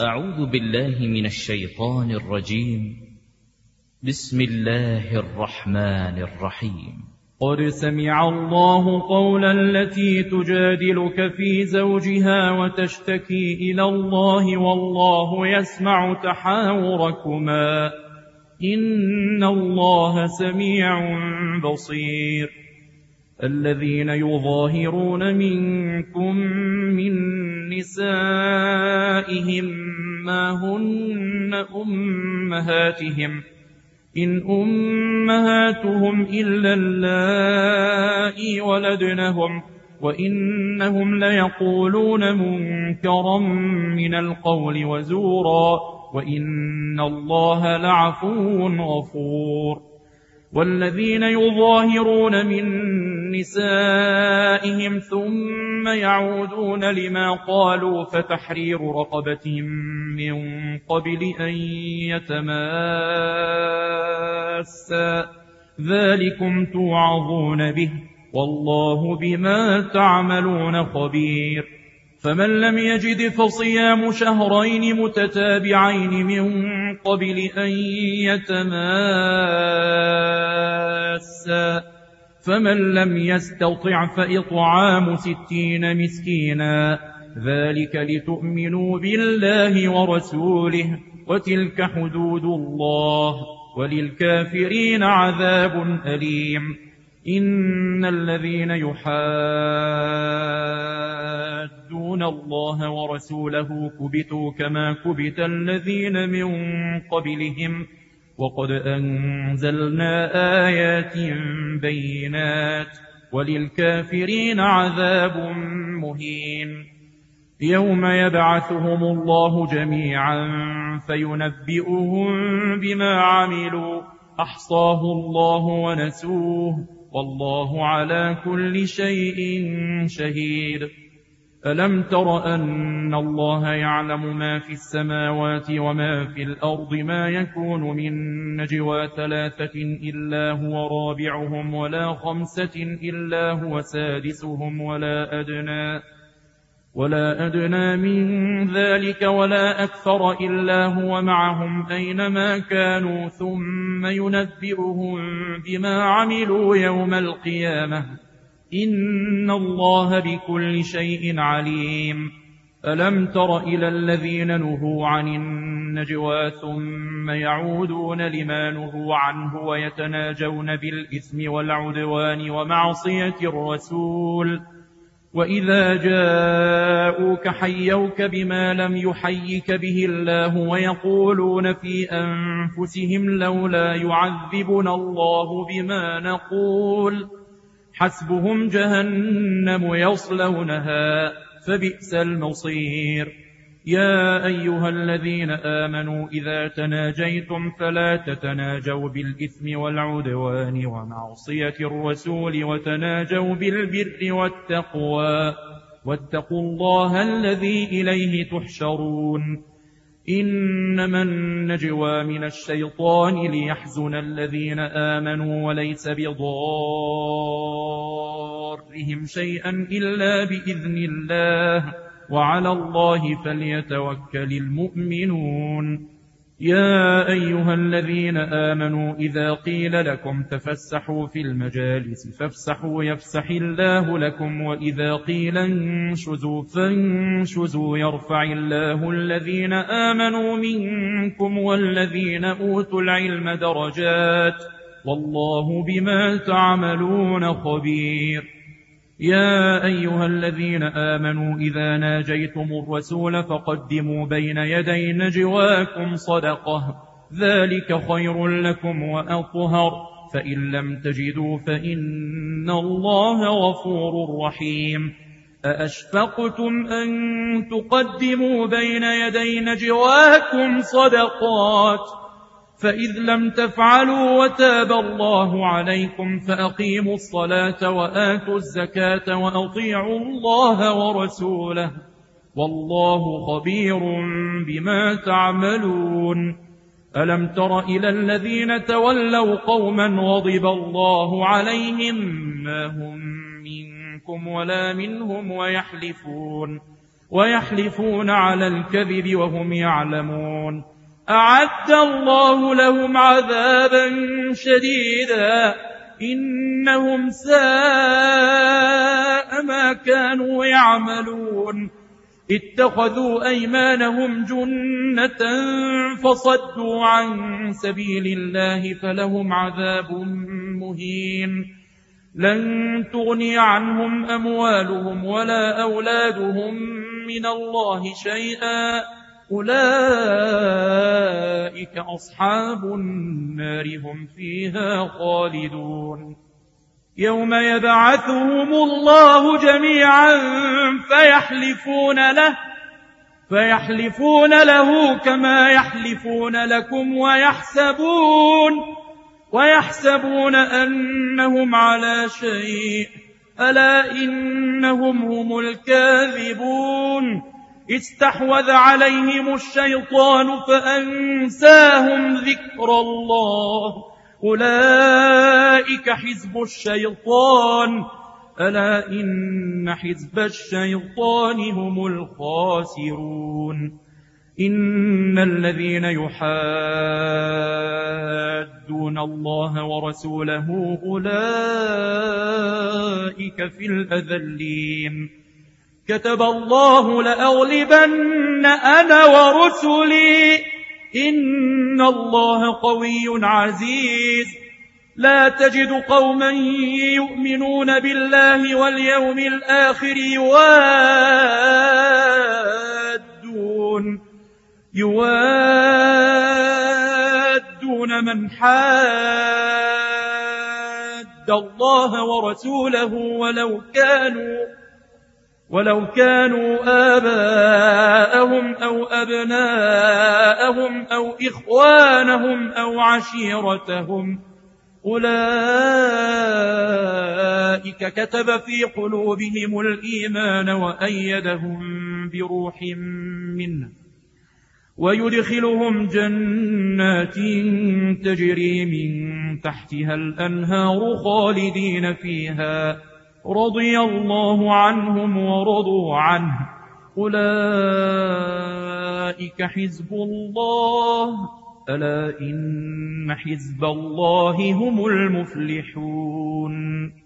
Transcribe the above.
أعوذ بالله من الشيطان الرجيم. بسم الله الرحمن الرحيم. قد سمع الله قول التي تجادلك في زوجها وتشتكي إلى الله والله يسمع تحاوركما إن الله سميع بصير. الذين يظاهرون منكم من نسائهم ما هن أمهاتهم إن أمهاتهم إلا اللائي ولدنهم وإنهم ليقولون منكرا من القول وزورا وإن الله لعفو غفور. والذين يظاهرون من نسائهم ثم يعودون لما قالوا فتحرير رقبة من قبل أن يتماسا ذلكم توعظون به والله بما تعملون خبير. فمن لم يجد فصيام شهرين متتابعين من قبل أن يتماسا فمن لم يستطع فإطعام 60 مسكينا ذلك لتؤمنوا بالله ورسوله وتلك حدود الله وللكافرين عذاب أليم. إن الذين يحادون الله ورسوله كبتوا كما كبت الذين من قبلهم وقد أنزلنا آيات بينات وللكافرين عذاب مهين. يوم يبعثهم الله جميعا فينبئهم بما عملوا أحصاه الله ونسوه والله على كل شيء شهيد. ألم تر أن الله يعلم ما في السماوات وما في الأرض ما يكون من نجوى 3 إلا هو رابعهم ولا 5 إلا هو سادسهم ولا أدنى من ذلك ولا أكثر إلا هو معهم أينما كانوا ثم ينبئهم بما عملوا يوم القيامة إن الله بكل شيء عليم. ألم تر إلى الذين نهوا عن النجوى ثم يعودون لما نهوا عنه ويتناجون بالإثم والعدوان ومعصية الرسول وإذا جاءوك حيوك بما لم يحيك به الله ويقولون في أنفسهم لولا يعذبنا الله بما نقول حسبهم جهنم يصلونها فبئس المصير. يا أيها الذين آمنوا إذا تناجيتم فلا تتناجوا بالإثم والعدوان ومعصية الرسول وتناجوا بالبر والتقوى واتقوا الله الذي إليه تحشرون. إنما النجوى من الشيطان ليحزن الذين آمنوا وليس بضارهم شيئا إلا بإذن الله وعلى الله فليتوكل المؤمنون. يا أيها الذين آمنوا إذا قيل لكم تفسحوا في المجالس فافسحوا يفسح الله لكم وإذا قيل انشزوا فانشزوا يرفع الله الذين آمنوا منكم والذين أوتوا العلم درجات والله بما تعملون خبير. يا أيها الذين آمنوا إذا ناجيتم الرسول فقدموا بين يدي نجواكم صدقة ذلك خير لكم وأطهر فإن لم تجدوا فإن الله غفور رحيم. أأشفقتم أن تقدموا بين يدي نجواكم صدقات فإذ لم تفعلوا وتاب الله عليكم فأقيموا الصلاة وآتوا الزكاة وأطيعوا الله ورسوله والله خبير بما تعملون. ألم تر إلى الذين تولوا قوما غضب الله عليهم ما هم منكم ولا منهم ويحلفون على الكذب وهم يعلمون. أعد الله لهم عذابا شديدا إنهم ساء ما كانوا يعملون. اتخذوا أيمانهم جنة فصدوا عن سبيل الله فلهم عذاب مهين. لن تغني عنهم أموالهم ولا أولادهم من الله شيئا أولئك أصحاب النار هم فيها خالدون. يوم يبعثهم الله جميعا فيحلفون له كما يحلفون لكم ويحسبون أنهم على شيء ألا إنهم هم الكاذبون. استحوذ عليهم الشيطان فأنساهم ذكر الله أولئك حزب الشيطان ألا إن حزب الشيطان هم الخاسرون. إن الذين يحادون الله ورسوله أولئك في الأذلين. كتب الله لأغلبن أنا ورسلي إن الله قوي عزيز. لا تجد قوما يؤمنون بالله واليوم الآخر يوادون من حاد الله ورسوله ولو كانوا آباءهم أو أبناءهم أو إخوانهم أو عشيرتهم أولئك كتب في قلوبهم الإيمان وأيدهم بروح منه ويدخلهم جنات تجري من تحتها الأنهار خالدين فيها رضي الله عنهم ورضوا عنه أولئك حزب الله ألا إن حزب الله هم المفلحون.